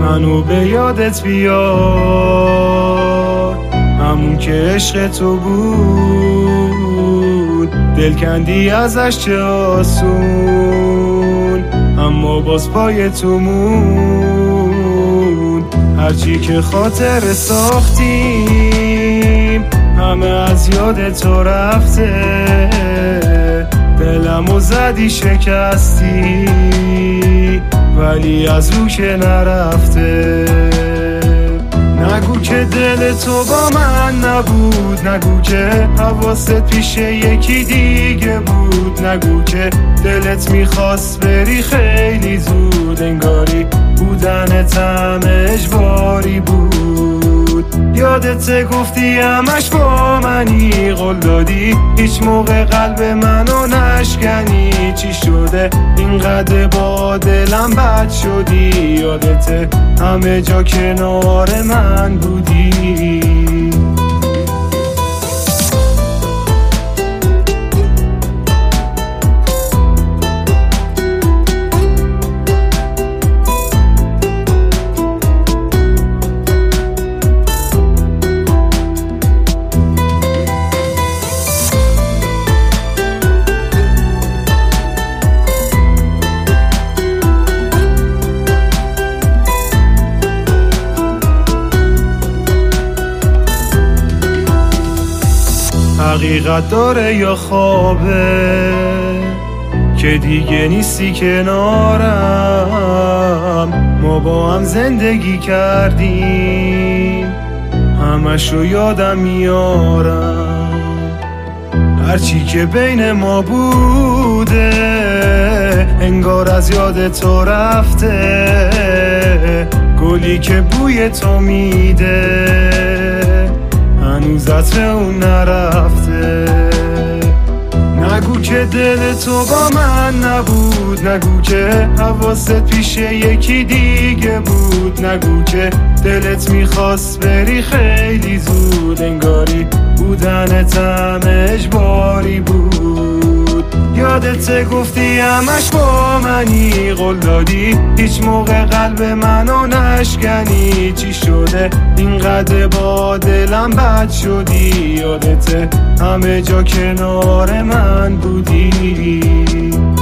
منو به یادت بیار، همون که عشق تو بود، دل کندی ازش چه آسون، اما باز پای تو مون. هرچی که خاطر ساختیم همه از یاد تو رفته، دلمو زدی شکستی ولی از رو که نرفته. نگو که دل تو با من نبود، نگو که حواست پیش یکی دیگه بود، نگو که دلت میخواست بری خیلی زود، انگاری بودنت هم اجباری بود. یادت گفتی همش با منی، قول دادی هیچ موقع قلب منو نشکنی. چی شده اینقدر با دلم بد شدی؟ یادت همه جا کنار من بودی. حقیقت داره یا خوابه که دیگه نیستی کنارم؟ ما با هم زندگی کردیم همشو یادم میارم، هرچی که بین ما بوده انگار از یاد تو رفته. گلی که بوی تو میده هنوز عطر اون نرفته. نگو که دل تو با من نبود، نگو که حواست پیش یکی دیگه بود، نگو که دلت میخواست بری خیلی زود، انگاری بودنت هم اجباری بود. یادت گفتی همش با منی، قول دادی هیچ موقع قلب منو نشکنی. چی شده اینقدر با دلم بد شدی؟ یادت همه جا کنار من بودی.